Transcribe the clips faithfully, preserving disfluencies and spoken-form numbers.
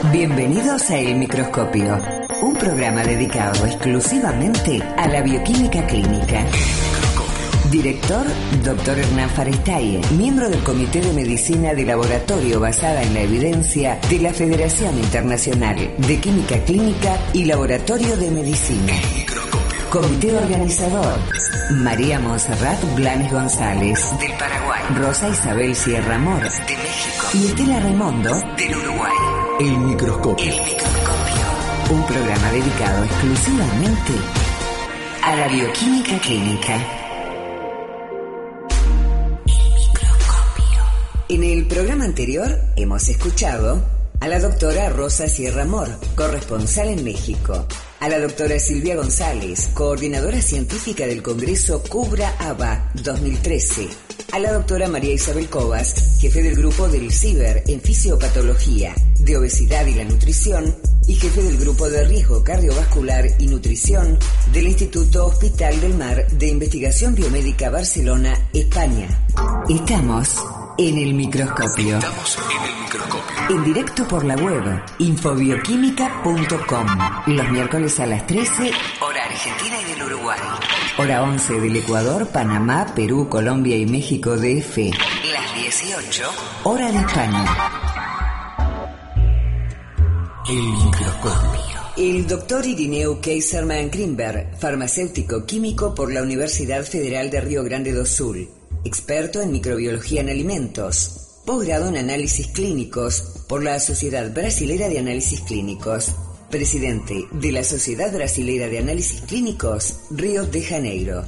Bienvenidos a El Microscopio, un programa dedicado exclusivamente a la bioquímica clínica. Director, doctor Hernán Farestaie, miembro del Comité de Medicina de Laboratorio basada en la evidencia de la Federación Internacional de Química Clínica y Laboratorio de Medicina. Comité organizador, María Monserrat Blanes González, del Paraguay, Rosa Isabel Sierra Mor, de México, y Estela Raimondo, del Uruguay. El Microscopio. El Microscopio. Un programa dedicado exclusivamente a la bioquímica clínica. En el programa anterior hemos escuchado a la doctora Rosa Sierra Mor, corresponsal en México, a la doctora Silvia González, coordinadora científica del Congreso Cubra-A B A dos mil trece, a la doctora María Isabel Cobas, jefe del grupo del CIBER en Fisiopatología, de Obesidad y la Nutrición, y jefe del grupo de riesgo cardiovascular y nutrición del Instituto Hospital del Mar de Investigación Biomédica Barcelona, España. Estamos en el microscopio. Estamos en el microscopio. En directo por la web infobioquímica punto com. Los miércoles a las trece, hora argentina y del Uruguay. Hora once del Ecuador, Panamá, Perú, Colombia y México D F. Las dieciocho, hora de España. El microscopio. El doctor Irineu Kaiserman Grimberg, farmacéutico químico por la Universidad Federal de Río Grande do Sul, experto en microbiología en alimentos, posgrado en análisis clínicos por la Sociedad Brasilera de Análisis Clínicos, presidente de la Sociedad Brasilera de Análisis Clínicos, Río de Janeiro.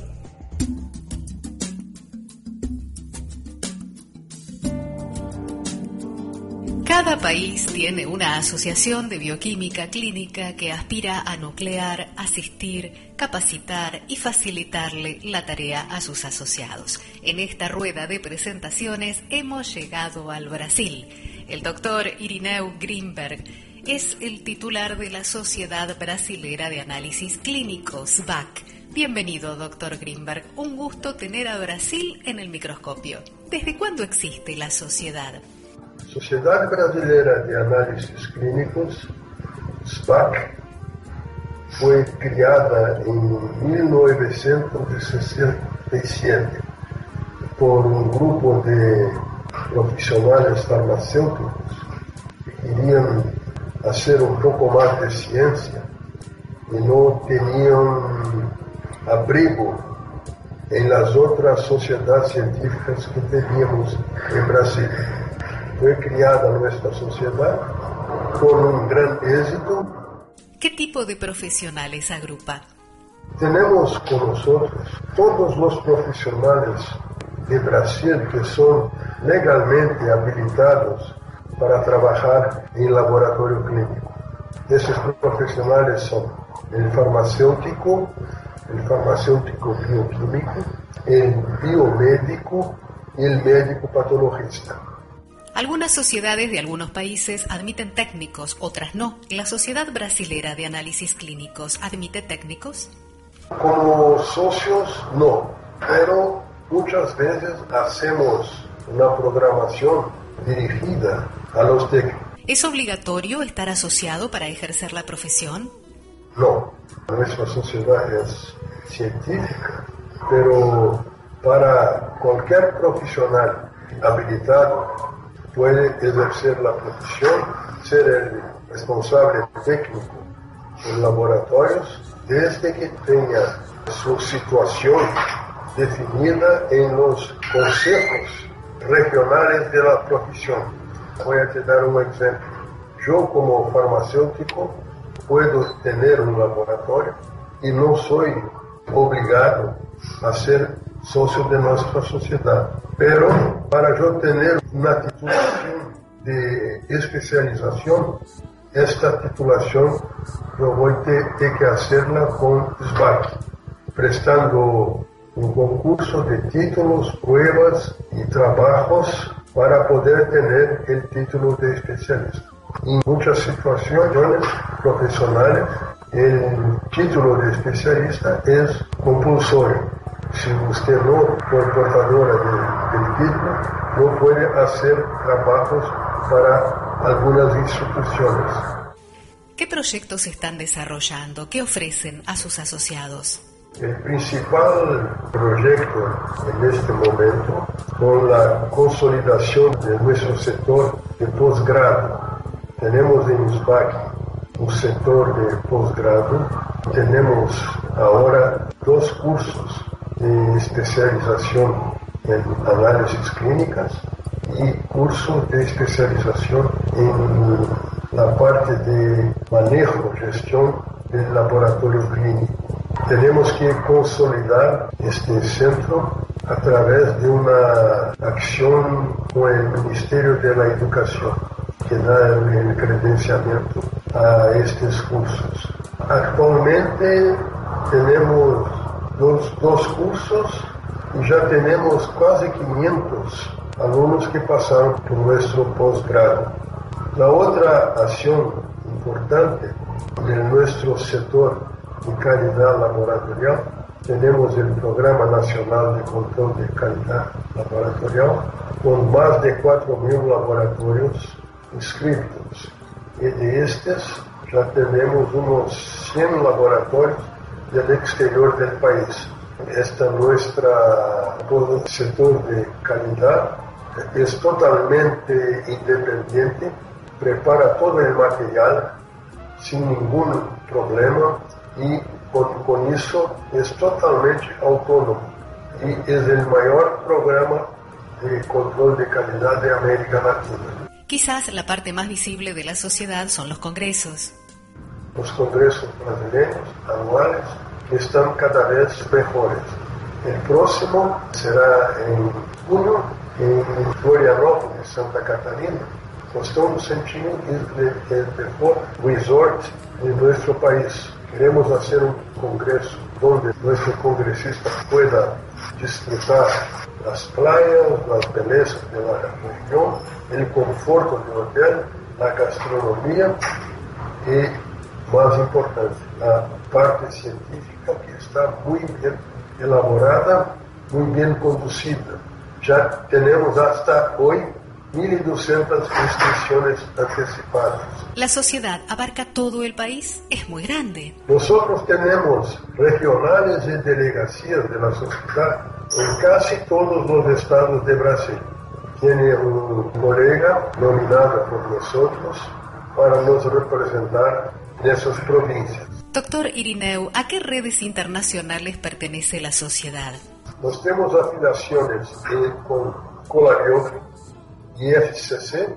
Cada país tiene una asociación de bioquímica clínica que aspira a nuclear, asistir, capacitar y facilitarle la tarea a sus asociados. En esta rueda de presentaciones hemos llegado al Brasil. El doctor Irineu Grimberg es el titular de la Sociedad Brasilera de Análisis Clínicos, B A C. Bienvenido, doctor Grimberg. Un gusto tener a Brasil en el microscopio. ¿Desde cuándo existe la sociedad? Sociedad Brasileira de Análisis Clínicos, S B A C, fue criada en mil novecientos sesenta y siete por un grupo de profesionales farmacéuticos que querían hacer un poco más de ciencia y no tenían abrigo en las otras sociedades científicas que teníamos en Brasil. Fue criada nuestra sociedad con un gran éxito. ¿Qué tipo de profesionales agrupa? Tenemos con nosotros todos los profesionales de Brasil que son legalmente habilitados para trabajar en laboratorio clínico. Esos profesionales son el farmacéutico, el farmacéutico bioquímico, el biomédico y el médico patologista. Algunas sociedades de algunos países admiten técnicos, otras no. ¿La Sociedad Brasilera de Análisis Clínicos admite técnicos? Como socios, no, pero muchas veces hacemos una programación dirigida a los técnicos. ¿Es obligatorio estar asociado para ejercer la profesión? No, nuestra sociedad es científica, pero para cualquier profesional habilitado puede ejercer la profesión, ser el responsable técnico en laboratorios, desde que tenga su situación definida en los consejos regionales de la profesión. Voy a te dar un ejemplo. Yo como farmacéutico puedo tener un laboratorio y no soy obligado a ser socio de nuestra sociedad. Pero para yo tener una titulación de especialización, esta titulación yo voy a tener que hacerla con S B A C, prestando un concurso de títulos, pruebas y trabajos para poder tener el título de especialista. En muchas situaciones profesionales, el título de especialista es compulsorio. Si usted no es portadora de, del título, no puede hacer trabajos para algunas instituciones. ¿Qué proyectos están desarrollando? ¿Qué ofrecen a sus asociados? El principal proyecto en este momento con la consolidación de nuestro sector de posgrado. Tenemos en U S B A C un sector de posgrado. Tenemos ahora dos cursos de especialización en análisis clínicas y cursos de especialización en la parte de manejo, gestión del laboratorio clínico. Tenemos que consolidar este centro a través de una acción con el Ministerio de la Educación, que da el credenciamiento a estos cursos. Actualmente tenemos los dos cursos y ya tenemos casi quinientos alumnos que pasaron por nuestro posgrado. La otra acción importante de nuestro sector de calidad laboratorial, tenemos el Programa Nacional de Control de Calidad Laboratorial, con más de cuatro mil laboratorios inscritos. Y de estos ya tenemos unos cien laboratorios del exterior del país. Este nuestro sector de calidad es totalmente independiente, prepara todo el material sin ningún problema y con, con eso es totalmente autónomo y es el mayor programa de control de calidad de América Latina. Quizás la parte más visible de la sociedad son los congresos. Los congresos brasileños anuales están cada vez mejores. El próximo será en junio en Florianópolis, Santa Catarina. Estamos sentindo que es el mejor resort de nuestro país. Queremos hacer un congreso donde nuestro congresista pueda disfrutar las playas, las bellezas de la región, el conforto del hotel, la gastronomía y, más importante, la parte científica que está muy bien elaborada, muy bien conducida. Ya tenemos hasta hoy mil y doscientas inscripciones anticipadas. ¿La sociedad abarca todo el país? Es muy grande. Nosotros tenemos regionales y delegaciones de la sociedad en casi todos los estados de Brasil. Tiene un colega nominado por nosotros para nos representar en esas provincias. Doctor Irineu, ¿a qué redes internacionales pertenece la sociedad? Nos tenemos afiliaciones eh, con Colabioc, I F C C,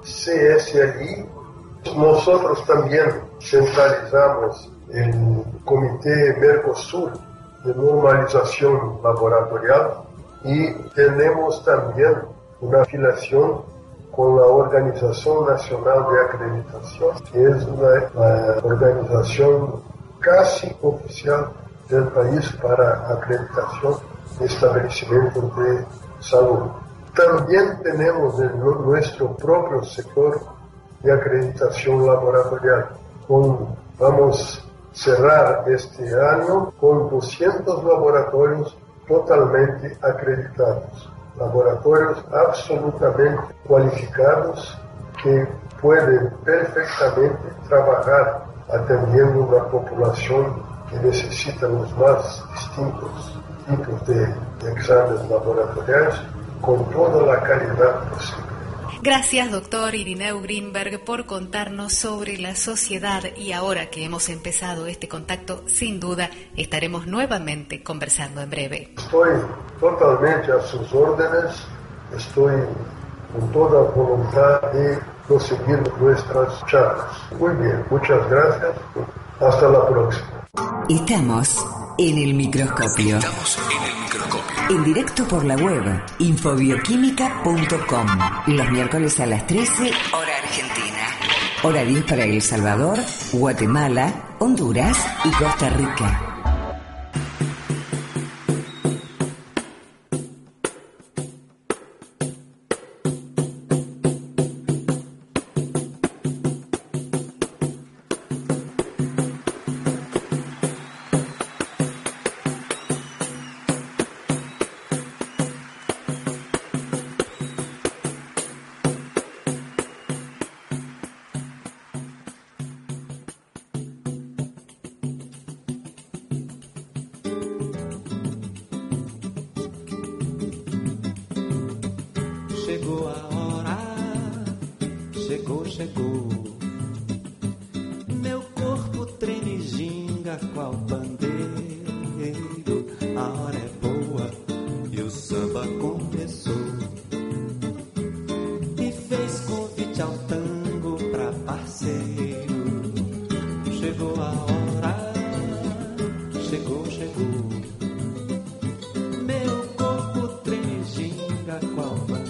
C S L I. Nosotros también centralizamos el Comité Mercosur de Normalización Laboratorial y tenemos también una afiliación con la Organización Nacional de Acreditación, que es una, una organización casi oficial del país para acreditación de establecimientos de salud. También tenemos en nuestro propio sector de acreditación laboratorial. Con, vamos a cerrar este año con doscientos laboratorios totalmente acreditados. Laboratorios absolutamente cualificados que pueden perfectamente trabajar atendiendo una población que necesita los más distintos tipos de, de exámenes laboratoriales con toda la calidad posible. Gracias, doctor Irineu Greenberg, por contarnos sobre la sociedad y ahora que hemos empezado este contacto, sin duda estaremos nuevamente conversando en breve. Estoy totalmente a sus órdenes, estoy con toda voluntad de proseguir nuestras charlas. Muy bien, muchas gracias, hasta la próxima. Estamos en el microscopio. Estamos en el microscopio. En directo por la web infobioquímica punto com. Los miércoles a las trece, hora argentina. Hora diez para El Salvador, Guatemala, Honduras y Costa Rica. Chegou a hora, chegou, chegou. Meu corpo treme, ginga qual pandeiro. A hora é boa e o samba começou. Me fez convite ao tango pra parceiro. Chegou a hora, chegou, chegou. Meu corpo treme, ginga qual pandeiro.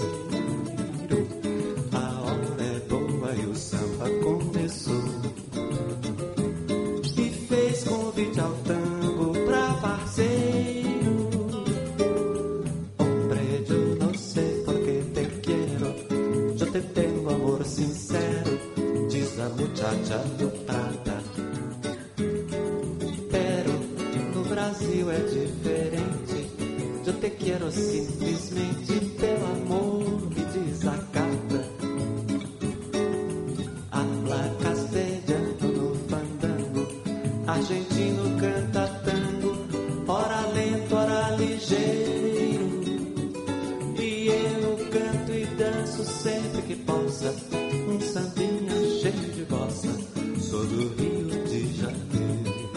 Convite ao tango pra parceiro. Hombre, yo no sé por qué te quiero. Yo te tengo amor sincero, diz a muchacha do prata. Pero no Brasil é diferente. Yo te quiero simplesmente, teu amor me desacata. Habla castelhano no fandango, argentino canta tango, ora lento, ora ligeiro. E eu canto e danço sempre que possa, um sambinha cheio de bossa. Sou do Rio de Janeiro.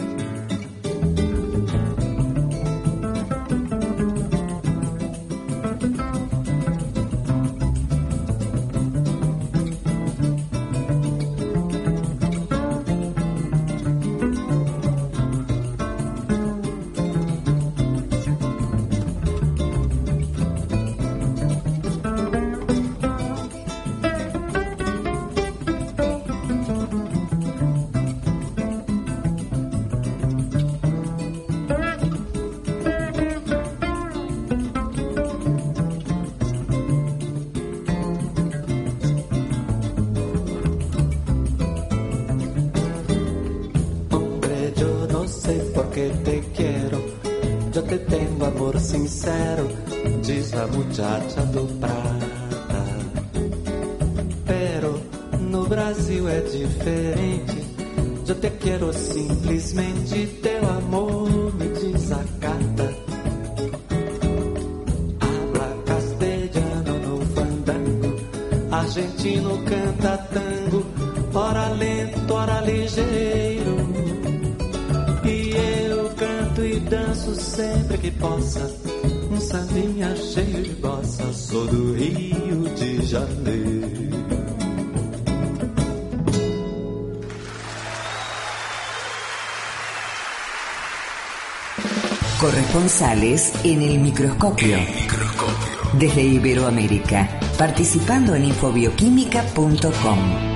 Sincero, diz a muchacha do prata. Pero no Brasil é diferente. Eu te quero simplesmente, teu amor me desacata. Habla castelhano no fandango, argentino canta tango, ora lento, ora ligeiro. E eu canto e danço sempre que possa, um sambinha cheio de bossa. Sou do Rio de Janeiro. Corresponsales en el microscopio. El microscopio. Desde Iberoamérica, participando en infobioquímica punto com.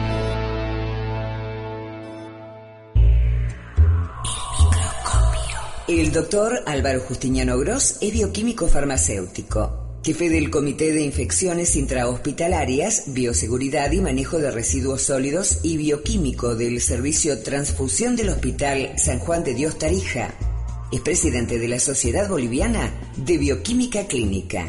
El doctor Álvaro Justiniano Gross es bioquímico farmacéutico, jefe del Comité de Infecciones Intrahospitalarias, Bioseguridad y Manejo de Residuos Sólidos y bioquímico del Servicio Transfusión del Hospital San Juan de Dios Tarija. Es presidente de la Sociedad Boliviana de Bioquímica Clínica.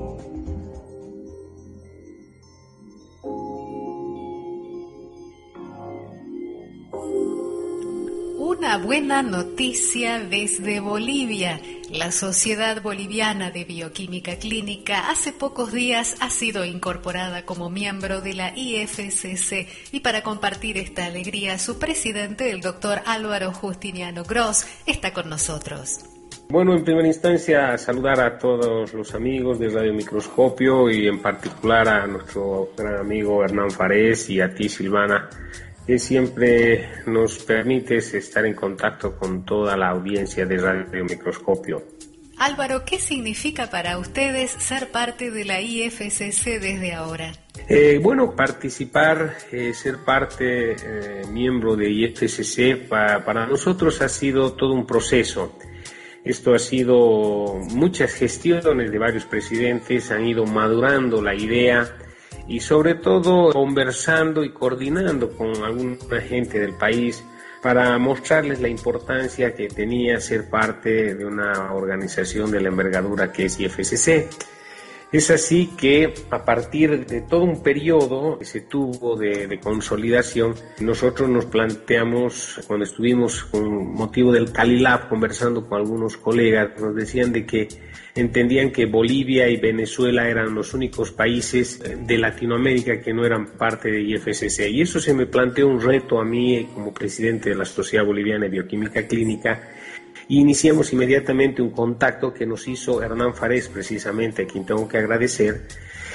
Una buena noticia desde Bolivia. La Sociedad Boliviana de Bioquímica Clínica hace pocos días ha sido incorporada como miembro de la I F C C y para compartir esta alegría su presidente, el doctor Álvaro Justiniano Gross, está con nosotros. Bueno, en primera instancia saludar a todos los amigos de Radio Microscopio y en particular a nuestro gran amigo Hernán Fares y a ti, Silvana, que siempre nos permites estar en contacto con toda la audiencia de Radio Microscopio. Álvaro, ¿qué significa para ustedes ser parte de la I F C C desde ahora? Eh, bueno, participar, eh, ser parte, eh, miembro de I F C C, pa, para nosotros ha sido todo un proceso. Esto ha sido muchas gestiones de varios presidentes, han ido madurando la idea y sobre todo conversando y coordinando con alguna gente del país para mostrarles la importancia que tenía ser parte de una organización de la envergadura que es I F C C. Es así que a partir de todo un periodo que se tuvo de, de consolidación, nosotros nos planteamos, cuando estuvimos con motivo del Cali Lab conversando con algunos colegas, nos decían de que entendían que Bolivia y Venezuela eran los únicos países de Latinoamérica que no eran parte de I F C C. Y eso se me planteó un reto a mí como presidente de la Sociedad Boliviana de Bioquímica Clínica. Y iniciamos inmediatamente un contacto que nos hizo Hernán Farés, precisamente, a quien tengo que agradecer,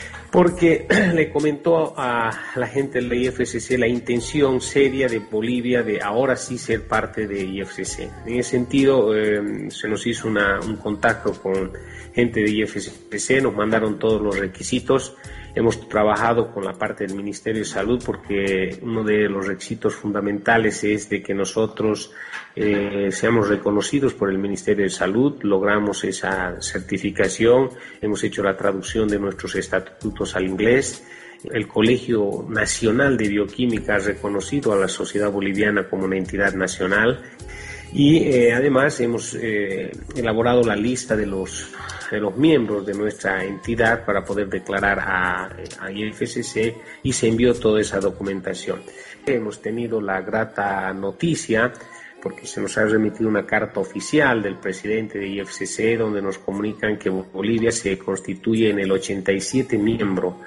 porque le comentó a la gente de la I F C C la intención seria de Bolivia de ahora sí ser parte de I F C C. En ese sentido, eh, se nos hizo una, un contacto con gente de I F C C, nos mandaron todos los requisitos. Hemos trabajado con la parte del Ministerio de Salud porque uno de los requisitos fundamentales es de que nosotros eh, seamos reconocidos por el Ministerio de Salud. Logramos esa certificación, hemos hecho la traducción de nuestros estatutos al inglés. El Colegio Nacional de Bioquímica ha reconocido a la Sociedad Boliviana como una entidad nacional y eh, además hemos eh, elaborado la lista de los de los miembros de nuestra entidad para poder declarar a, a I F C C y se envió toda esa documentación. Hemos tenido la grata noticia porque se nos ha remitido una carta oficial del presidente de I F C C donde nos comunican que Bolivia se constituye en el ochenta y siete miembro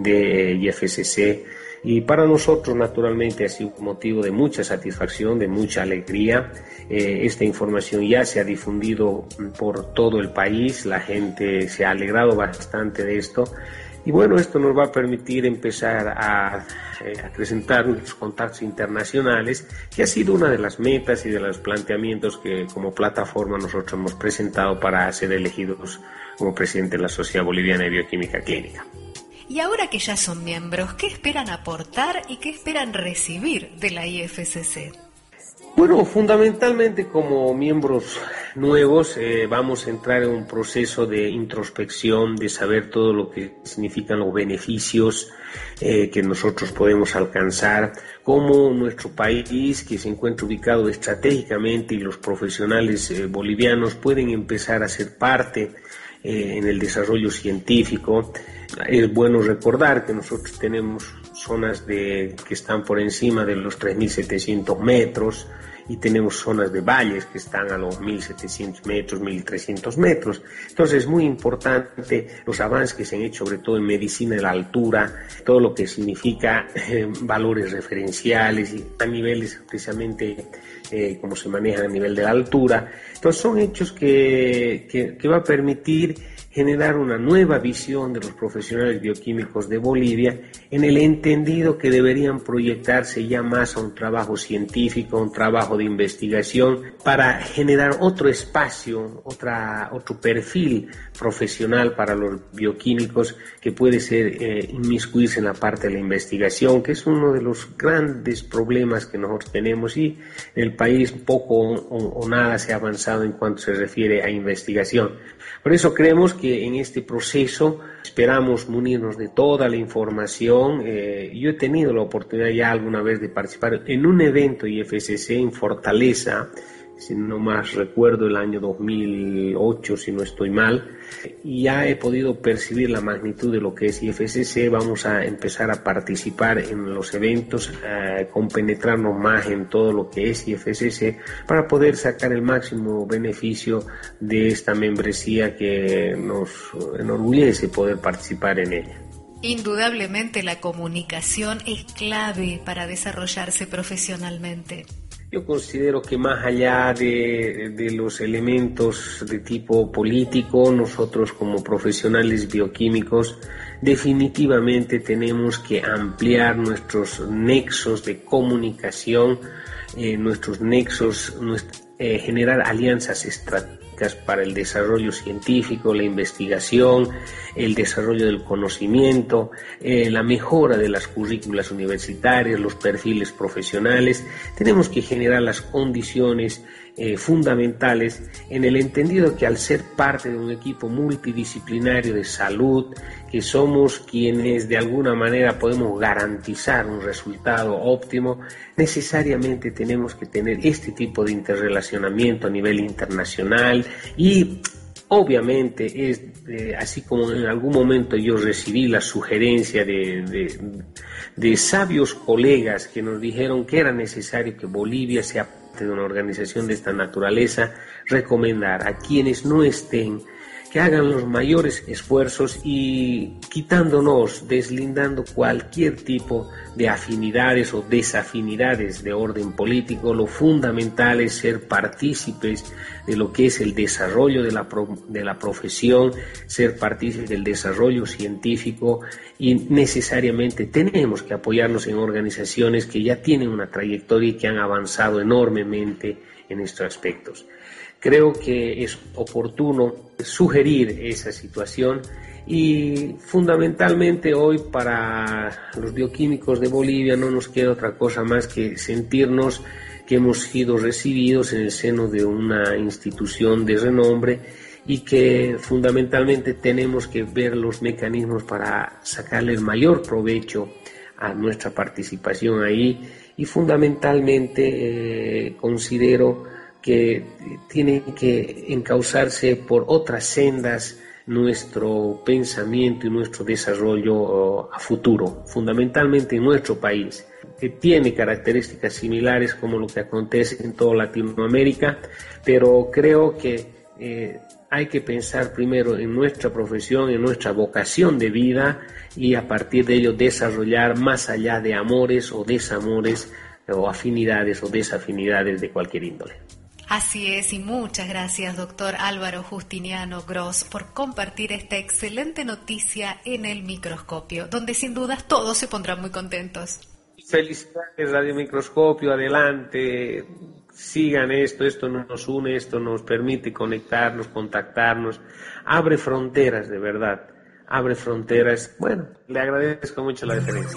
de I F C C y para nosotros naturalmente ha sido un motivo de mucha satisfacción, de mucha alegría. Eh, esta información ya se ha difundido por todo el país, la gente se ha alegrado bastante de esto y bueno, esto nos va a permitir empezar a eh, acrecentar nuestros contactos internacionales, que ha sido una de las metas y de los planteamientos que como plataforma nosotros hemos presentado para ser elegidos como presidente de la Sociedad Boliviana de Bioquímica Clínica. Y ahora que ya son miembros, ¿qué esperan aportar y qué esperan recibir de la I F C C? Bueno, fundamentalmente como miembros nuevos eh, vamos a entrar en un proceso de introspección, de saber todo lo que significan los beneficios eh, que nosotros podemos alcanzar, cómo nuestro país, que se encuentra ubicado estratégicamente y los profesionales eh, bolivianos pueden empezar a ser parte eh, en el desarrollo científico. Es bueno recordar que nosotros tenemos zonas de, que están por encima de los tres mil setecientos metros y tenemos zonas de valles que están a los mil setecientos metros, mil trescientos metros. Entonces es muy importante los avances que se han hecho, sobre todo en medicina de la altura, todo lo que significa eh, valores referenciales y a niveles precisamente eh, como se maneja a nivel de la altura. Entonces son hechos que, que, que va a permitir generar una nueva visión de los profesionales bioquímicos de Bolivia en el entendido que deberían proyectarse ya más a un trabajo científico, un trabajo de investigación para generar otro espacio, otra, otro perfil profesional para los bioquímicos que puede ser eh, inmiscuirse en la parte de la investigación, que es uno de los grandes problemas que nosotros tenemos y en el país poco o, o nada se ha avanzado en cuanto se refiere a investigación. Por eso creemos que en este proceso esperamos munirnos de toda la información. Eh, yo he tenido la oportunidad ya alguna vez de participar en un evento I F C C en Fortaleza, si no más recuerdo el año dos mil ocho, si no estoy mal, y ya he podido percibir la magnitud de lo que es I F C C. Vamos a empezar a participar en los eventos, eh, compenetrarnos más en todo lo que es I F C C para poder sacar el máximo beneficio de esta membresía que nos enorgullece poder participar en ella. Indudablemente la comunicación es clave para desarrollarse profesionalmente. Yo considero que más allá de, de los elementos de tipo político, nosotros como profesionales bioquímicos definitivamente tenemos que ampliar nuestros nexos de comunicación, eh, nuestros nexos, nuestra, eh, generar alianzas estratégicas para el desarrollo científico, la investigación, el desarrollo del conocimiento, eh, la mejora de las currículas universitarias, los perfiles profesionales. Tenemos que generar las condiciones eh, fundamentales en el entendido que al ser parte de un equipo multidisciplinario de salud, que somos quienes de alguna manera podemos garantizar un resultado óptimo, necesariamente tenemos que tener este tipo de interrelacionamiento a nivel internacional y obviamente es, eh, así como en algún momento yo recibí la sugerencia de, de, de sabios colegas que nos dijeron que era necesario que Bolivia sea parte de una organización de esta naturaleza, recomendar a quienes no estén que hagan los mayores esfuerzos y quitándonos, deslindando cualquier tipo de afinidades o desafinidades de orden político. Lo fundamental es ser partícipes de lo que es el desarrollo de la, pro, de la profesión, ser partícipes del desarrollo científico, y necesariamente tenemos que apoyarnos en organizaciones que ya tienen una trayectoria y que han avanzado enormemente en estos aspectos. Creo que es oportuno sugerir esa situación y fundamentalmente hoy para los bioquímicos de Bolivia no nos queda otra cosa más que sentirnos que hemos sido recibidos en el seno de una institución de renombre y que fundamentalmente tenemos que ver los mecanismos para sacarle el mayor provecho a nuestra participación ahí, y fundamentalmente eh, considero que tiene que encauzarse por otras sendas nuestro pensamiento y nuestro desarrollo a futuro, fundamentalmente en nuestro país, que tiene características similares como lo que acontece en toda Latinoamérica, pero creo que eh, hay que pensar primero en nuestra profesión, en nuestra vocación de vida, y a partir de ello desarrollar más allá de amores o desamores o afinidades o desafinidades de cualquier índole. Así es, y muchas gracias, doctor Álvaro Justiniano Gross, por compartir esta excelente noticia en El Microscopio, donde sin dudas todos se pondrán muy contentos. Felicidades, Radio Microscopio, adelante, sigan esto, esto nos une, esto nos permite conectarnos, contactarnos, abre fronteras, de verdad, abre fronteras. Bueno, le agradezco mucho la deferencia.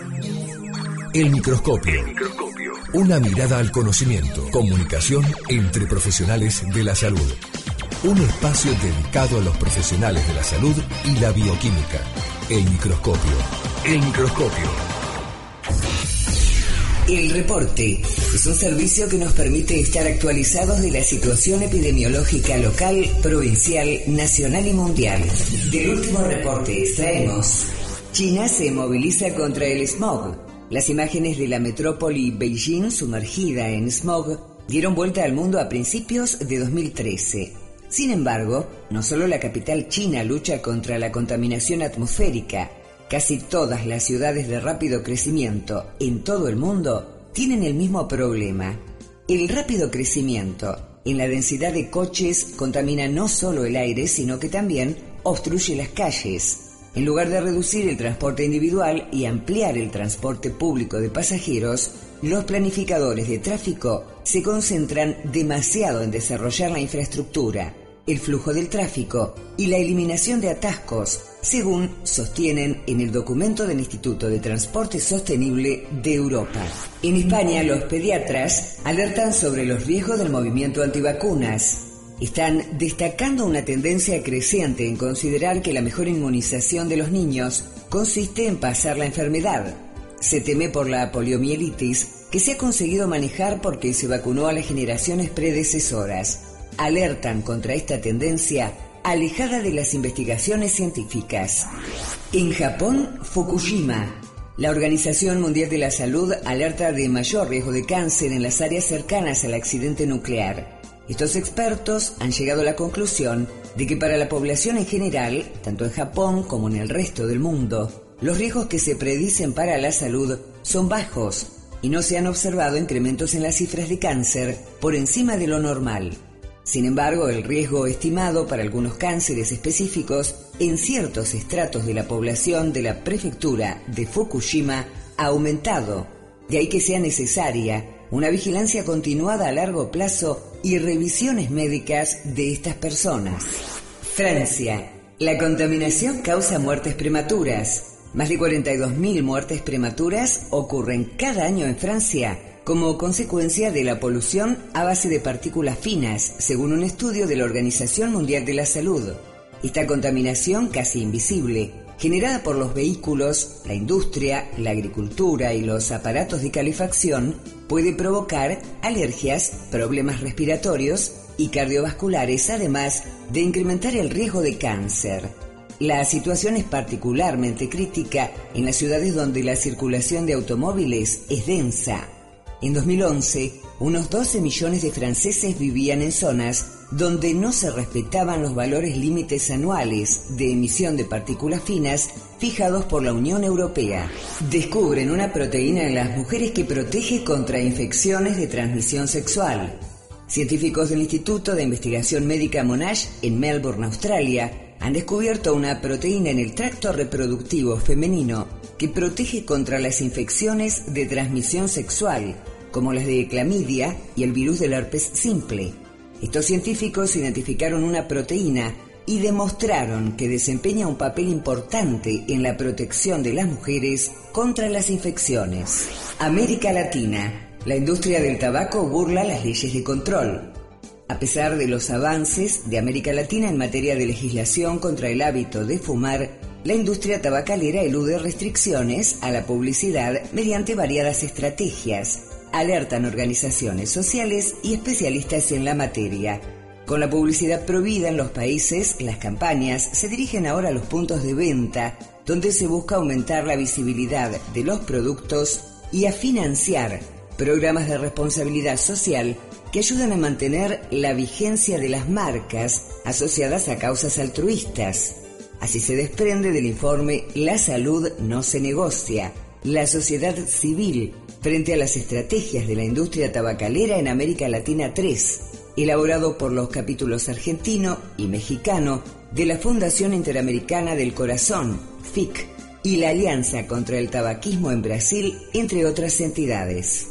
El Microscopio. El Microscopio. Una mirada al conocimiento. Comunicación entre profesionales de la salud. Un espacio dedicado a los profesionales de la salud y la bioquímica. El Microscopio. El Microscopio. El reporte es un servicio que nos permite estar actualizados de la situación epidemiológica local, provincial, nacional y mundial. Del último reporte extraemos: China se moviliza contra el smog. Las imágenes de la metrópoli Beijing sumergida en smog dieron vuelta al mundo a principios de dos mil trece. Sin embargo, no solo la capital china lucha contra la contaminación atmosférica. Casi todas las ciudades de rápido crecimiento en todo el mundo tienen el mismo problema. El rápido crecimiento en la densidad de coches contamina no solo el aire, sino que también obstruye las calles. En lugar de reducir el transporte individual y ampliar el transporte público de pasajeros, los planificadores de tráfico se concentran demasiado en desarrollar la infraestructura, el flujo del tráfico y la eliminación de atascos, según sostienen en el documento del Instituto de Transporte Sostenible de Europa. En España, los pediatras alertan sobre los riesgos del movimiento antivacunas. Están destacando una tendencia creciente en considerar que la mejor inmunización de los niños consiste en pasar la enfermedad. Se teme por la poliomielitis, que se ha conseguido manejar porque se vacunó a las generaciones predecesoras. Alertan contra esta tendencia alejada de las investigaciones científicas. En Japón, Fukushima. La Organización Mundial de la Salud alerta de mayor riesgo de cáncer en las áreas cercanas al accidente nuclear. Estos expertos han llegado a la conclusión de que para la población en general, tanto en Japón como en el resto del mundo, los riesgos que se predicen para la salud son bajos y no se han observado incrementos en las cifras de cáncer por encima de lo normal. Sin embargo, el riesgo estimado para algunos cánceres específicos en ciertos estratos de la población de la prefectura de Fukushima ha aumentado. De ahí que sea necesaria una vigilancia continuada a largo plazo y revisiones médicas de estas personas. Francia. La contaminación causa muertes prematuras. Más de cuarenta y dos mil muertes prematuras ocurren cada año en Francia como consecuencia de la polución a base de partículas finas, según un estudio de la Organización Mundial de la Salud. Esta contaminación casi invisible, generada por los vehículos, la industria, la agricultura y los aparatos de calefacción, puede provocar alergias, problemas respiratorios y cardiovasculares, además de incrementar el riesgo de cáncer. La situación es particularmente crítica en las ciudades donde la circulación de automóviles es densa. En dos mil once, unos doce millones de franceses vivían en zonas donde no se respetaban los valores límites anuales de emisión de partículas finas fijados por la Unión Europea. Descubren una proteína en las mujeres que protege contra infecciones de transmisión sexual. Científicos del Instituto de Investigación Médica Monash en Melbourne, Australia, han descubierto una proteína en el tracto reproductivo femenino que protege contra las infecciones de transmisión sexual, como las de clamidia y el virus del herpes simple. Estos científicos identificaron una proteína y demostraron que desempeña un papel importante en la protección de las mujeres contra las infecciones. América Latina. La industria del tabaco burla las leyes de control. A pesar de los avances de América Latina en materia de legislación contra el hábito de fumar, la industria tabacalera elude restricciones a la publicidad mediante variadas estrategias, alertan organizaciones sociales y especialistas en la materia. Con la publicidad prohibida en los países, las campañas se dirigen ahora a los puntos de venta, donde se busca aumentar la visibilidad de los productos y a financiar programas de responsabilidad social que ayudan a mantener la vigencia de las marcas asociadas a causas altruistas. Así se desprende del informe La salud no se negocia, la sociedad civil frente a las estrategias de la industria tabacalera en América Latina tres, elaborado por los capítulos argentino y mexicano de la Fundación Interamericana del Corazón, F I C, y la Alianza contra el Tabaquismo en Brasil, entre otras entidades.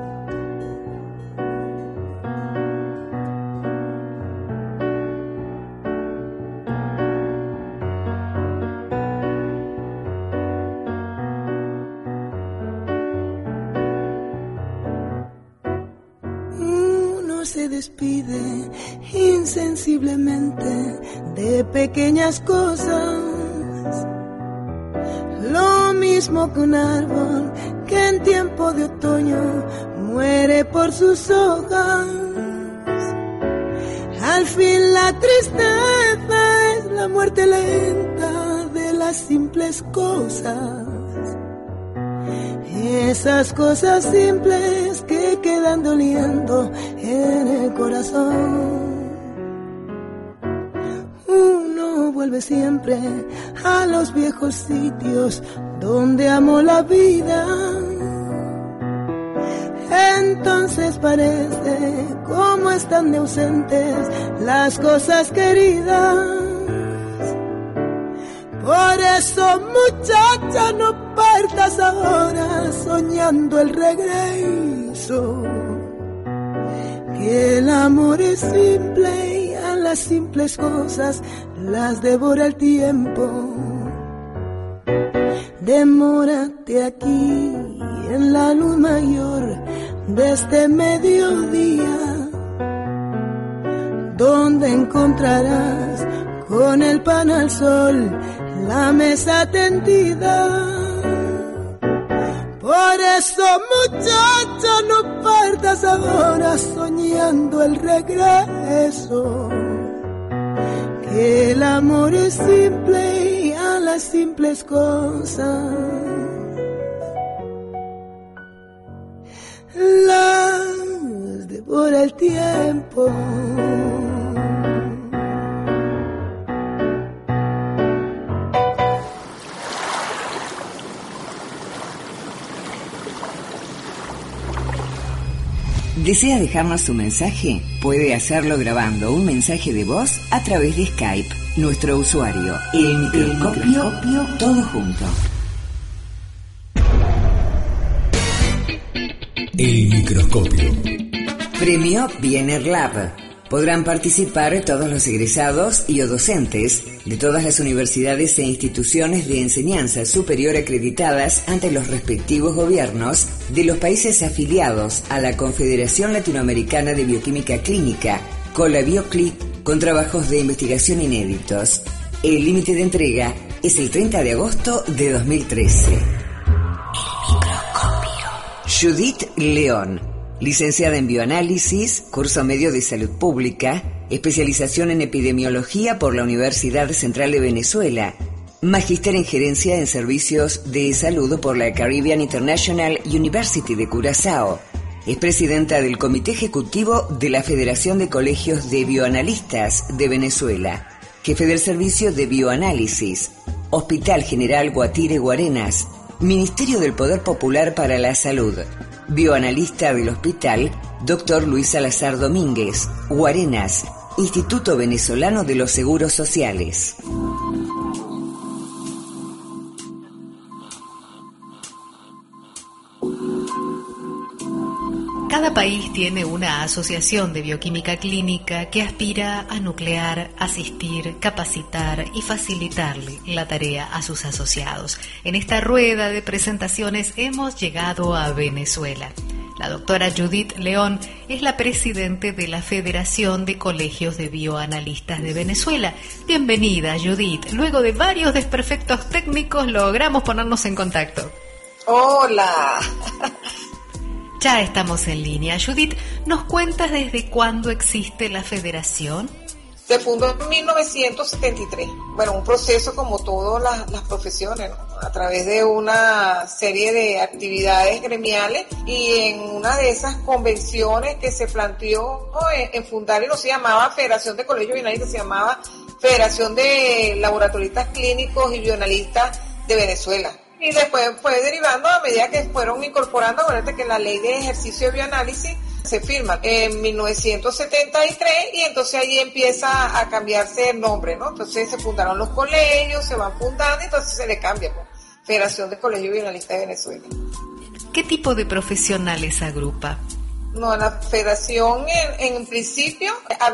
Se despide insensiblemente de pequeñas cosas, lo mismo que un árbol que en tiempo de otoño muere por sus hojas. Al fin la tristeza es la muerte lenta de las simples cosas. Esas cosas simples que quedan doliendo en el corazón. Uno vuelve siempre a los viejos sitios donde amó la vida. Entonces parece como están de ausentes las cosas queridas. Por eso, muchacha, no partas ahora soñando el regreso, que el amor es simple y a las simples cosas las devora el tiempo. Demórate aquí en la luz mayor de este mediodía, donde encontrarás con el pan al sol la mesa tendida. Por eso, muchacha, no partas ahora soñando el regreso, que el amor es simple y a las simples cosas las devora el tiempo. ¿Desea dejarnos su mensaje? Puede hacerlo grabando un mensaje de voz a través de Skype. Nuestro usuario, el microscopio, el microscopio todo junto. El microscopio. Premio Biener Lab. Podrán participar todos los egresados y o docentes de todas las universidades e instituciones de enseñanza superior acreditadas ante los respectivos gobiernos de los países afiliados a la Confederación Latinoamericana de Bioquímica Clínica, ColaBioClí, con trabajos de investigación inéditos. El límite de entrega es el treinta de agosto de dos mil trece. El microscopio. Judith León, Licenciada en Bioanálisis, curso medio de Salud Pública, especialización en Epidemiología por la Universidad Central de Venezuela, magíster en Gerencia en Servicios de Salud por la Caribbean International University de Curazao. Es presidenta del Comité Ejecutivo de la Federación de Colegios de Bioanalistas de Venezuela, jefe del Servicio de Bioanálisis, Hospital General Guatire Guarenas, Ministerio del Poder Popular para la Salud, bioanalista del Hospital doctor Luis Salazar Domínguez, Guarenas, Instituto Venezolano de los Seguros Sociales. Cada país tiene una asociación de bioquímica clínica que aspira a nuclear, asistir, capacitar y facilitarle la tarea a sus asociados. En esta rueda de presentaciones hemos llegado a Venezuela. La doctora Judith León es la presidente de la Federación de Colegios de Bioanalistas de Venezuela. Bienvenida, Judith. Luego de varios desperfectos técnicos logramos ponernos en contacto. Hola. Ya estamos en línea. Judith, ¿nos cuentas desde cuándo existe la federación? Se fundó en mil novecientos setenta y tres. Bueno, un proceso como todas las, las profesiones, ¿no? A través de una serie de actividades gremiales y en una de esas convenciones que se planteó, ¿no? en, en fundar, y no se llamaba Federación de Colegios Bioanalistas, se llamaba Federación de Laboratoristas Clínicos y Bioanalistas de Venezuela. Y después fue derivando a medida que fueron incorporando, acuérdate que la ley de ejercicio de bioanálisis se firma en mil novecientos setenta y tres y entonces ahí empieza a cambiarse el nombre, ¿no? Entonces se fundaron los colegios, se van fundando y entonces se le cambia, pues, Federación de Colegios Bioanalistas de Venezuela. ¿Qué tipo de profesionales agrupa? No, en la federación en, en principio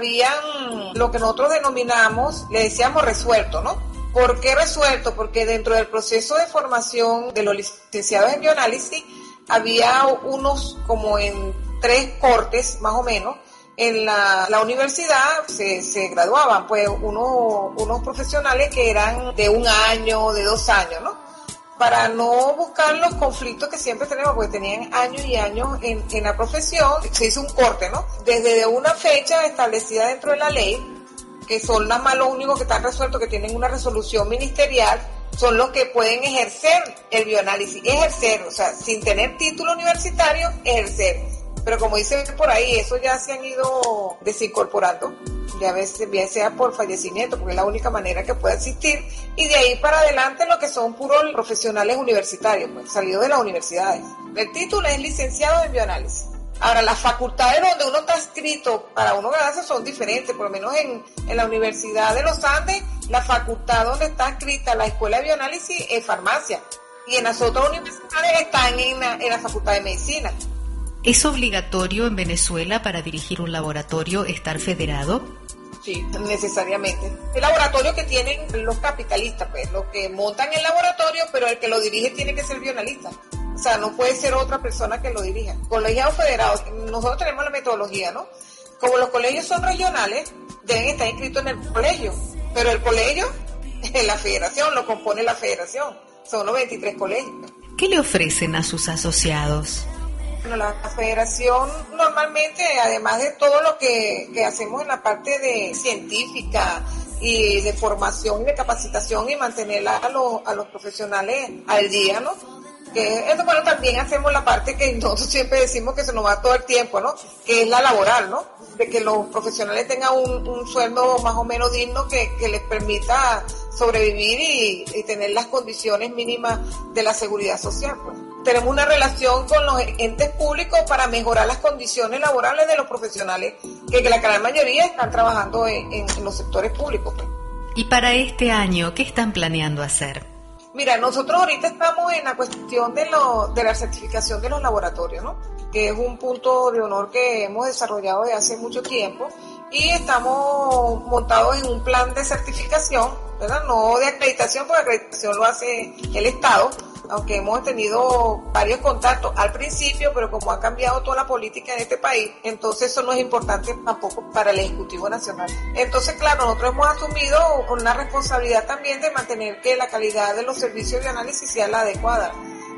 habían lo que nosotros denominamos, le decíamos resuelto, ¿no? ¿Por qué resuelto? Porque dentro del proceso de formación de los licenciados en bioanálisis había unos como en tres cortes más o menos. En la, la universidad se, se graduaban pues unos, unos profesionales que eran de un año, de dos años, ¿no? Para no buscar los conflictos que siempre tenemos, porque tenían años y años en, en la profesión, se hizo un corte, ¿no? Desde una fecha establecida dentro de la ley, que son nada más los únicos que están resueltos, que tienen una resolución ministerial, son los que pueden ejercer el bioanálisis, ejercer, o sea, sin tener título universitario, ejercer. Pero como dicen por ahí, eso ya se han ido desincorporando, ya veces, bien sea por fallecimiento, porque es la única manera que puede existir, y de ahí para adelante lo que son puros profesionales universitarios, pues, salidos de las universidades. El título es licenciado en bioanálisis. Ahora, las facultades donde uno está inscrito para uno graduarse son diferentes, por lo menos en, en la Universidad de los Andes, la facultad donde está inscrita la Escuela de Bioanálisis es farmacia, y en las otras universidades están en la, en la Facultad de Medicina. ¿Es obligatorio en Venezuela para dirigir un laboratorio estar federado? Sí, necesariamente. El laboratorio que tienen los capitalistas, pues, los que montan el laboratorio, pero el que lo dirige tiene que ser bioanalista. O sea, no puede ser otra persona que lo dirija. Colegiados federados, nosotros tenemos la metodología, ¿no? Como los colegios son regionales, deben estar inscritos en el colegio, pero el colegio, la federación, lo compone la federación. Son los veintitrés colegios. ¿Qué le ofrecen a sus asociados? Bueno, la federación normalmente, además de todo lo que, que hacemos en la parte de científica y de formación y de capacitación y mantener a los, a los profesionales al día, ¿no? Que eso, bueno, también hacemos la parte que nosotros siempre decimos que se nos va todo el tiempo, ¿no? Que es la laboral, ¿no? De que los profesionales tengan un, un sueldo más o menos digno que, que les permita sobrevivir y, y tener las condiciones mínimas de la seguridad social, pues. Tenemos una relación con los entes públicos para mejorar las condiciones laborales de los profesionales, que, que la gran mayoría están trabajando en, en, en los sectores públicos, pues. ¿Y para este año qué están planeando hacer? Mira, nosotros ahorita estamos en la cuestión de, lo, de la certificación de los laboratorios, ¿no? Que es un punto de honor que hemos desarrollado desde hace mucho tiempo y estamos montados en un plan de certificación, ¿verdad? No de acreditación, porque acreditación lo hace el Estado, aunque hemos tenido varios contactos al principio, pero como ha cambiado toda la política en este país, entonces eso no es importante tampoco para el Ejecutivo Nacional. Entonces, claro, nosotros hemos asumido una responsabilidad también de mantener que la calidad de los servicios de análisis sea la adecuada.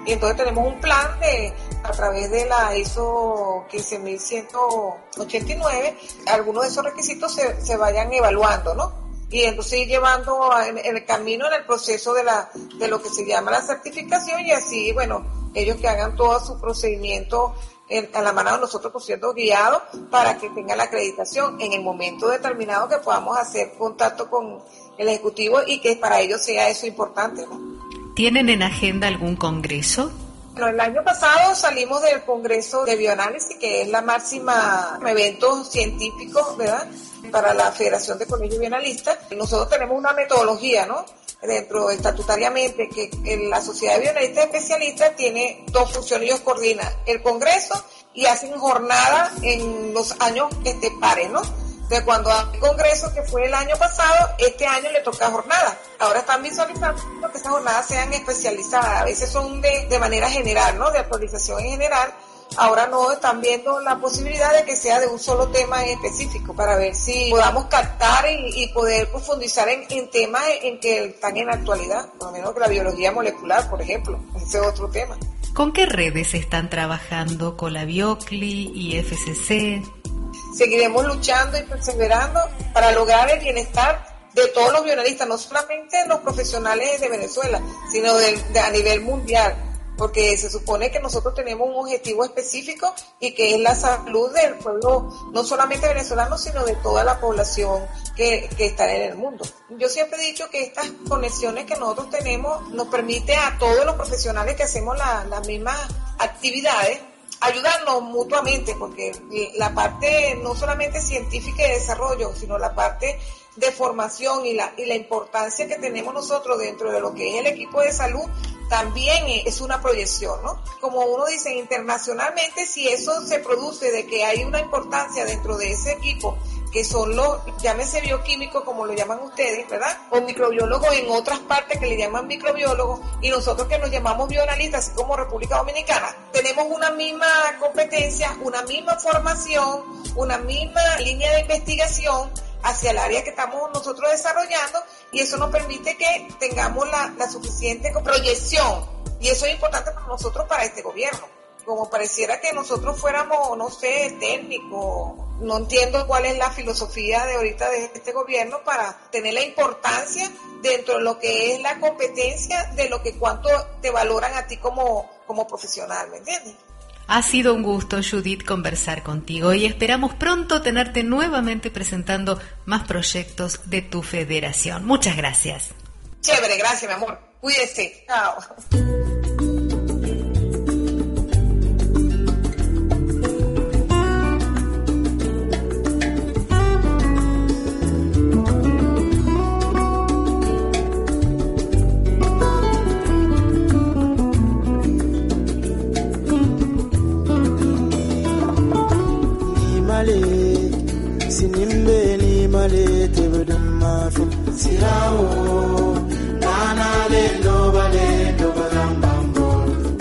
Y entonces tenemos un plan de, a través de la I S O quince mil ciento ochenta y nueve, algunos de esos requisitos se, se vayan evaluando, ¿no? Y entonces ir llevando en, en el camino, en el proceso de la de lo que se llama la certificación, y así, bueno, ellos que hagan todo su procedimiento en, a la mano de nosotros, por cierto, guiados, para que tengan la acreditación en el momento determinado que podamos hacer contacto con el Ejecutivo y que para ellos sea eso importante, ¿no? ¿Tienen en agenda algún congreso? Bueno, el año pasado salimos del Congreso de Bioanálisis, que es la máxima evento científico, ¿verdad?, para la Federación de Colegios Bioanalistas. Nosotros tenemos una metodología, ¿no?, dentro estatutariamente, que la Sociedad de Bioanalistas Especialistas tiene dos funciones, ellos coordinan el Congreso y hacen jornada en los años que te paren, ¿no? De cuando hay congreso, que fue el año pasado, este año le toca jornada. Ahora están visualizando que esas jornadas sean especializadas. A veces son de, de manera general, ¿no?, de actualización en general. Ahora no están viendo la posibilidad de que sea de un solo tema en específico, para ver si podamos captar y, y poder profundizar en, en temas en que están en la actualidad, por lo menos que la biología molecular, por ejemplo. Ese es otro tema. ¿Con qué redes están trabajando? ¿Con la Biocli y F C C? Seguiremos luchando y perseverando para lograr el bienestar de todos los bioanalistas, no solamente los profesionales de Venezuela, sino de, de a nivel mundial, porque se supone que nosotros tenemos un objetivo específico y que es la salud del pueblo, no solamente venezolano, sino de toda la población que, que está en el mundo. Yo siempre he dicho que estas conexiones que nosotros tenemos nos permite a todos los profesionales que hacemos la, las mismas actividades ayudarnos mutuamente, porque la parte no solamente científica y de desarrollo, sino la parte de formación y la, y la importancia que tenemos nosotros dentro de lo que es el equipo de salud también es una proyección, ¿no? Como uno dice, internacionalmente, si eso se produce de que hay una importancia dentro de ese equipo, que son los, llámese bioquímicos como lo llaman ustedes, ¿verdad?, o microbiólogos en otras partes que le llaman microbiólogos, y nosotros que nos llamamos bioanalistas, así como República Dominicana, tenemos una misma competencia, una misma formación, una misma línea de investigación hacia el área que estamos nosotros desarrollando, y eso nos permite que tengamos la, la suficiente proyección, y eso es importante para nosotros, para este gobierno. Como pareciera que nosotros fuéramos, no sé, técnicos, no entiendo cuál es la filosofía de ahorita de este gobierno para tener la importancia dentro de lo que es la competencia, de lo que cuánto te valoran a ti como, como profesional, ¿me entiendes? Ha sido un gusto, Judith, conversar contigo y esperamos pronto tenerte nuevamente presentando más proyectos de tu federación. Muchas gracias. Chévere, gracias, mi amor. Cuídese. Chao. Sinimbe ni male tebeduma fu sirao nana le no vale no balambambo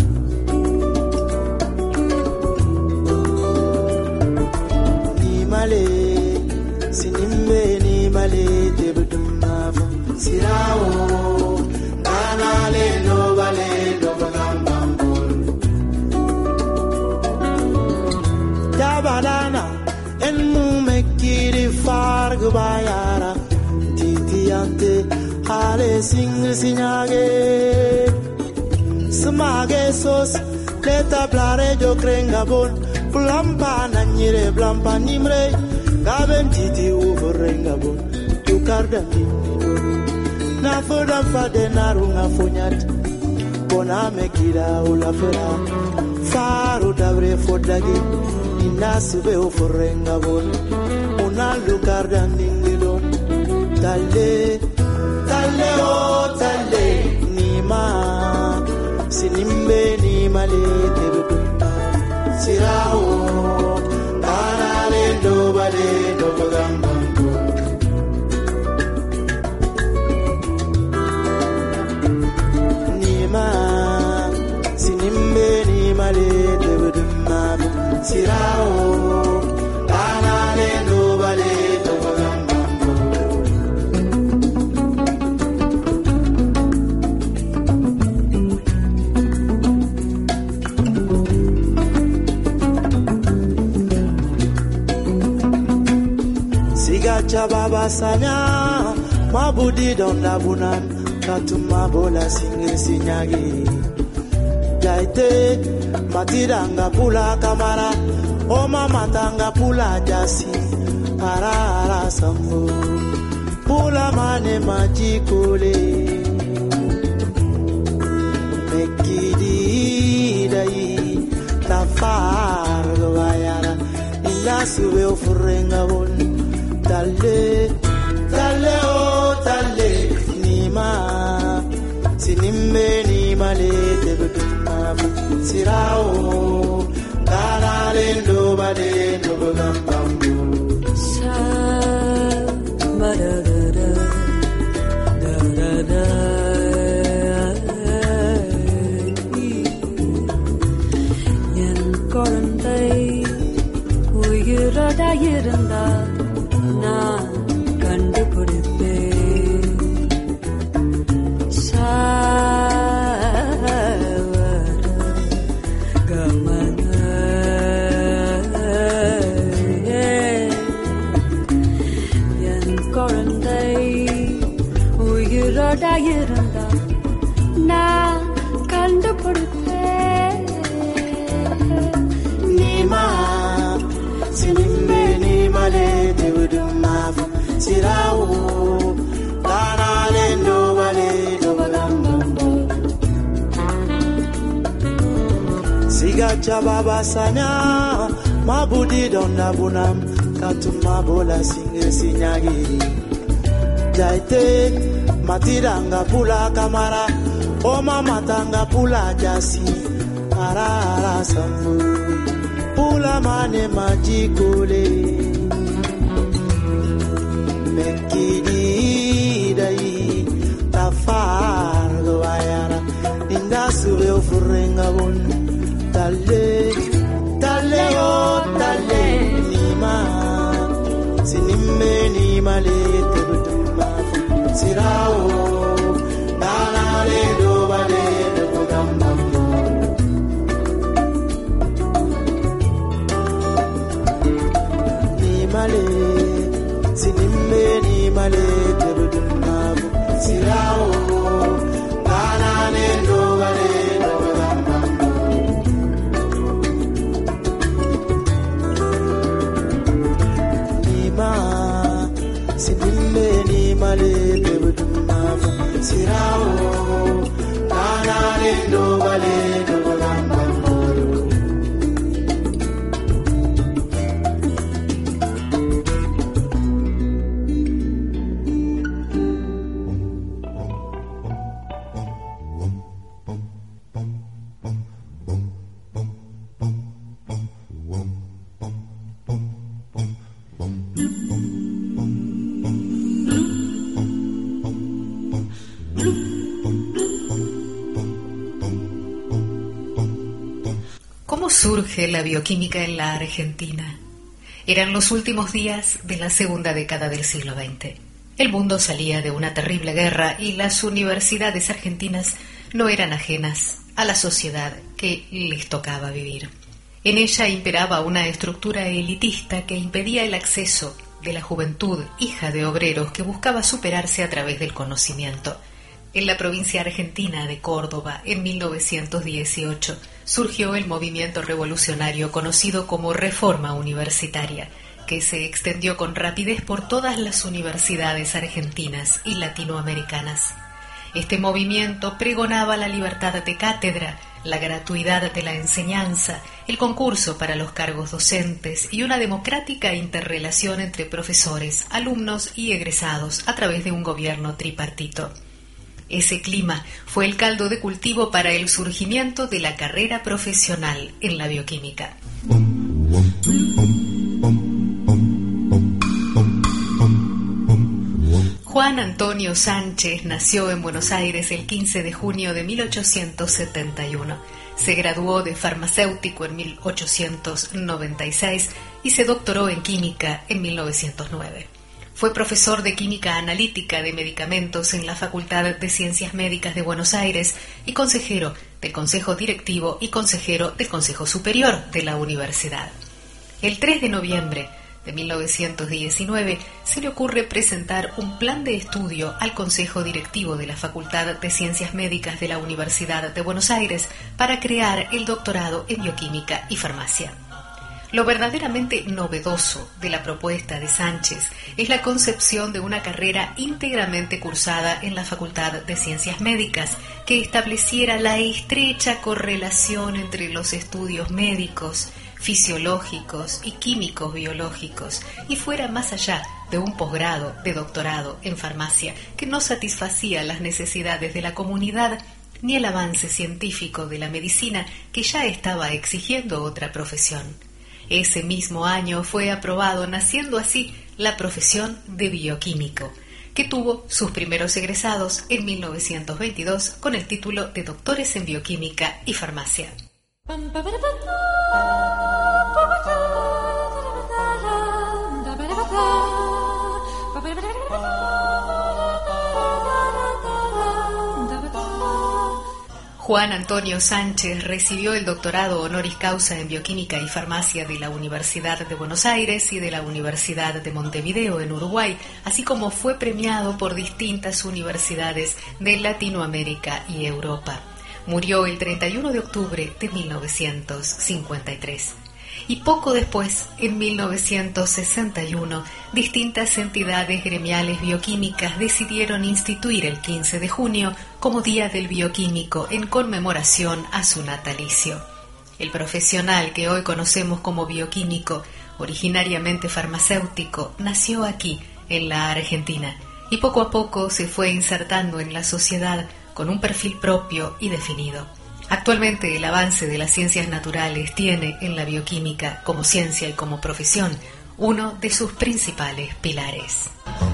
ni male sinimbe ni male tebeduma fu sirao nana le no vale no balambambo tabalana en mume kiri farg bayara titiante ale sing sinyage smage sos leta blare jo krenga bon blampa na nyire blampa nimre gaben titi uverenga bon tu karda na foda fade narunga fonyat bona mekira ulafera faru dabre fodagi Nasibe uforenga bon una lugar dandingidon tale tale o tale nima sinimbe ni male tebedu sirao parale do bale do bagamba nima sinimbe ni male tebedu mabu sirao kanale no vale to bagamba Sigacha baba sanya mabudi donda bunan katuma bola singe sinyagi jaite matiranga pula kamara o mama tanga pula jasi ara sambo pula mane majikole mekidi dai tafar wayara illa sube ofrenga bon Dale, dale, oh, dale, nima, sinimbe nima le tebeduma, sirao, kanale ndo bade ndo bagambambu. Sa, ba da da da, da da da. Yen korandai, uyira da yiranda. நான் கண்டுபிடிப்பேன் சாவர கமன என் குழந்தை உயிரோட இருந்தால் நான் கண்டுபிடிப்பேன் Neema sinimbe ni male tebudumava sirao kanale ndo bale ndo bagambambo sigacha baba sanya mabudi donda bunam katuma bola singe sinyagi jaite matiranga pula kamara o mama tanga pula jasi ara ara sambu pula mane majikole mekidi dai tafar wayara inda sube ofrenga bon dale dale oh dale nima sinimbe nima le tebutuma sirao dalale do bale do gamba male sinimbe ni male tebudunabo sirao kanane ndo bale ndo bagambambo nima sinimbe ni male tebudunabo sirao kanane ndo bale ndo bagambambo ¿Cómo surge la bioquímica en la Argentina? Eran los últimos días de la segunda década del siglo veinte. El mundo salía de una terrible guerra y las universidades argentinas no eran ajenas a la sociedad que les tocaba vivir. En ella imperaba una estructura elitista que impedía el acceso de la juventud, hija de obreros, que buscaba superarse a través del conocimiento. En la provincia argentina de Córdoba, en mil novecientos dieciocho, surgió el movimiento revolucionario conocido como Reforma Universitaria, que se extendió con rapidez por todas las universidades argentinas y latinoamericanas. Este movimiento pregonaba la libertad de cátedra, la gratuidad de la enseñanza, el concurso para los cargos docentes y una democrática interrelación entre profesores, alumnos y egresados a través de un gobierno tripartito. Ese clima fue el caldo de cultivo para el surgimiento de la carrera profesional en la bioquímica. Juan Antonio Sánchez nació en Buenos Aires el quince de junio de mil ochocientos setenta y uno. Se graduó de farmacéutico en mil ochocientos noventa y seis y se doctoró en química en mil novecientos nueve. Fue profesor de Química Analítica de Medicamentos en la Facultad de Ciencias Médicas de Buenos Aires y consejero del Consejo Directivo y consejero del Consejo Superior de la Universidad. El tres de noviembre de mil novecientos diecinueve, se le ocurre presentar un plan de estudio al Consejo Directivo de la Facultad de Ciencias Médicas de la Universidad de Buenos Aires para crear el doctorado en Bioquímica y Farmacia. Lo verdaderamente novedoso de la propuesta de Sánchez es la concepción de una carrera íntegramente cursada en la Facultad de Ciencias Médicas que estableciera la estrecha correlación entre los estudios médicos, fisiológicos y químicos biológicos y fuera más allá de un posgrado de doctorado en farmacia que no satisfacía las necesidades de la comunidad ni el avance científico de la medicina que ya estaba exigiendo otra profesión. Ese mismo año fue aprobado, naciendo así la profesión de bioquímico, que tuvo sus primeros egresados en mil novecientos veintidós con el título de Doctores en Bioquímica y Farmacia. Juan Antonio Sánchez recibió el doctorado honoris causa en Bioquímica y Farmacia de la Universidad de Buenos Aires y de la Universidad de Montevideo en Uruguay, así como fue premiado por distintas universidades de Latinoamérica y Europa. Murió el treinta y uno de octubre de mil novecientos cincuenta y tres. Y poco después, en mil novecientos sesenta y uno, distintas entidades gremiales bioquímicas decidieron instituir el quince de junio como Día del Bioquímico en conmemoración a su natalicio. El profesional que hoy conocemos como bioquímico, originariamente farmacéutico, nació aquí, en la Argentina, y poco a poco se fue insertando en la sociedad con un perfil propio y definido. Actualmente el avance de las ciencias naturales tiene en la bioquímica como ciencia y como profesión uno de sus principales pilares.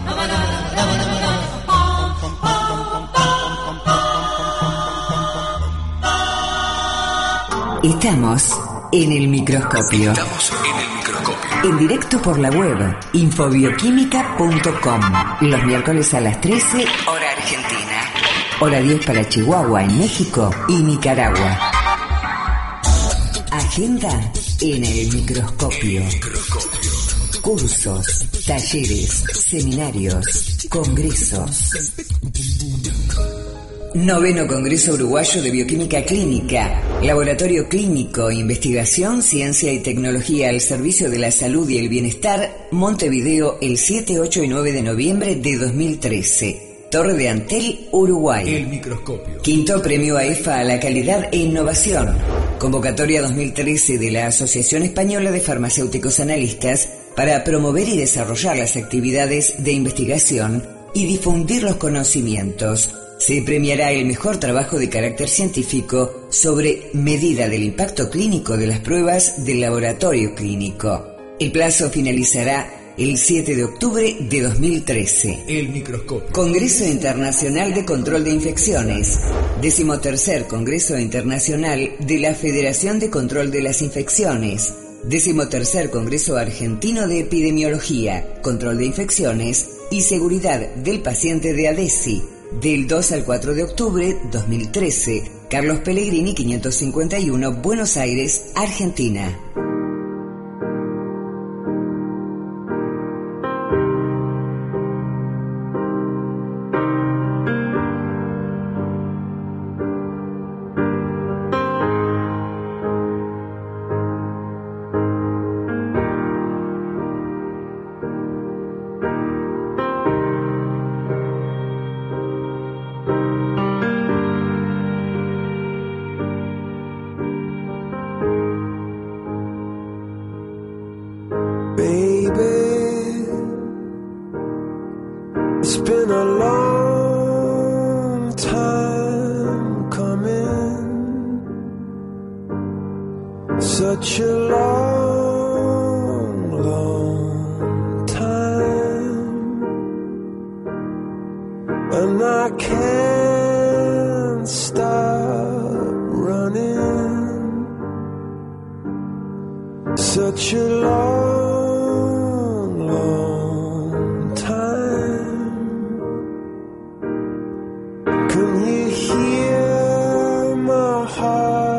Estamos en el microscopio. Estamos en el microscopio. En directo por la web infobioquímica punto com. Los miércoles a las trece, hora argentina. Hora diez para Chihuahua, en México y Nicaragua. Agenda en el microscopio. Cursos, talleres, seminarios, congresos. Noveno Congreso Uruguayo de Bioquímica Clínica. Laboratorio clínico, investigación, ciencia y tecnología al servicio de la salud y el bienestar. Montevideo, el siete, ocho y nueve de noviembre de dos mil trece. Torre de Antel, Uruguay. El microscopio. Quinto premio A E F A a la calidad e innovación. Convocatoria dos mil trece de la Asociación Española de Farmacéuticos Analistas para promover y desarrollar las actividades de investigación y difundir los conocimientos. Se premiará el mejor trabajo de carácter científico sobre medida del impacto clínico de las pruebas del laboratorio clínico. El plazo finalizará el siete de octubre de dos mil trece. El microscopio. Congreso Internacional de Control de Infecciones. Decimotercer Congreso Internacional de la Federación de Control de las Infecciones. Decimotercer Congreso Argentino de Epidemiología, Control de Infecciones y Seguridad del Paciente de ADESI. Del dos al cuatro de octubre dos mil trece. Carlos Pellegrini, quinientos cincuenta y uno, Buenos Aires, Argentina.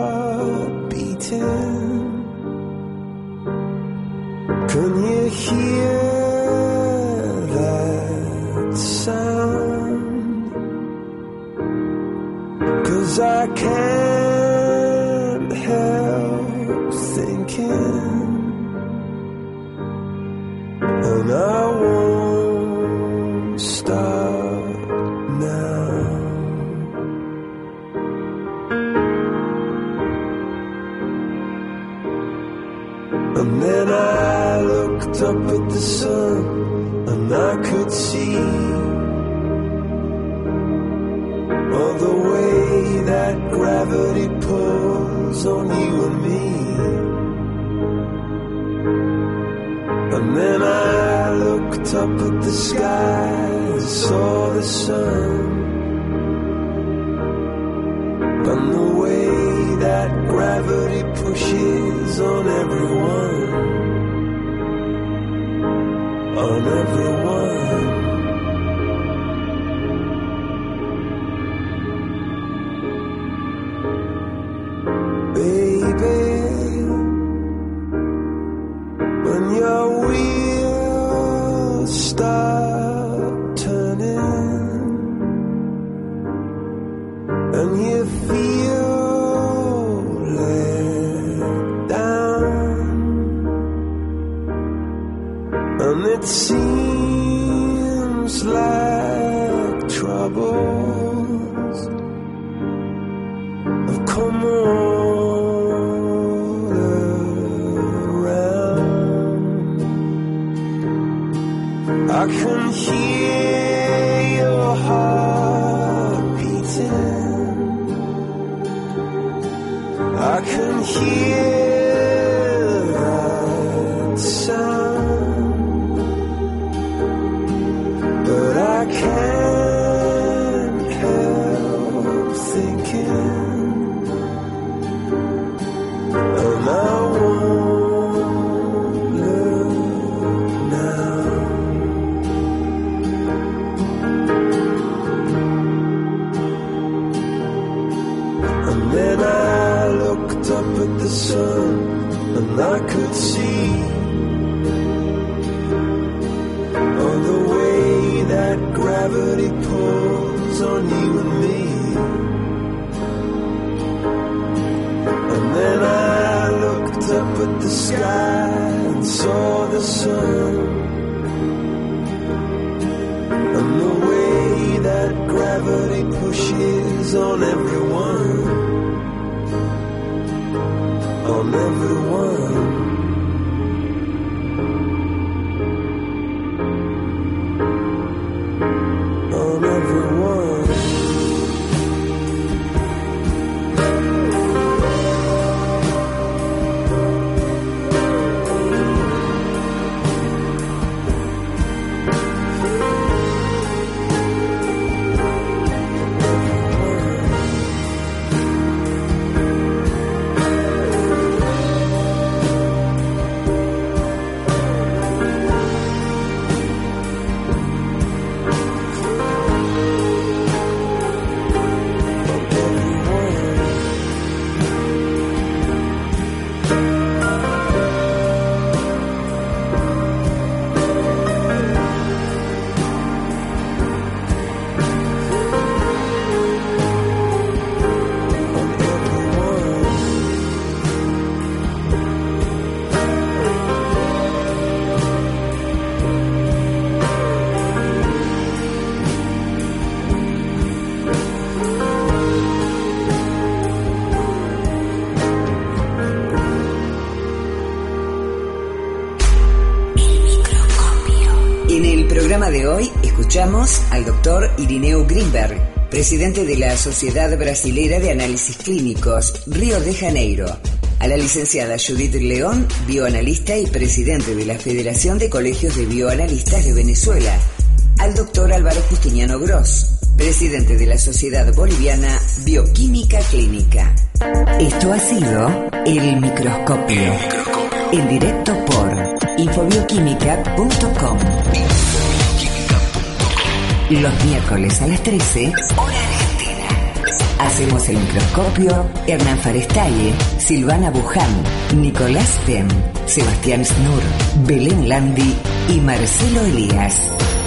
Can you hear can't help thinking, and I won't start now. And then I looked up at the sun, and I could see all the way that gravity pulls on you and me. And then I looked up at the sky and saw the sun, and the way that gravity pushes on everyone, on everyone. Baby, when your wheels start turning and you feel let down, and it seems like troubles have come on around. I can hear your heart beating, I can hear that sound, but I can't help thinking, and I won't look now. And then I looked up at the sun, and I could see all the way that gravity pulls on you and me. And then I looked up at the sky and saw the sun, and the way that gravity pushes on everyone, on everyone. On everyone. De hoy escuchamos al doctor Irineu Grimberg, presidente de la Sociedad Brasilera de Análisis Clínicos, Río de Janeiro, a la licenciada Judith León, bioanalista y presidente de la Federación de Colegios de Bioanalistas de Venezuela, al doctor Álvaro Justiniano Gross, presidente de la Sociedad Boliviana Bioquímica Clínica. Esto ha sido El Microscopio, en directo por infobioquímica punto com. Los miércoles a las trece, hora argentina. Hacemos El Microscopio Hernán Farestaye, Silvana Buján, Nicolás Tem, Sebastián Snur, Belén Landi y Marcelo Elías.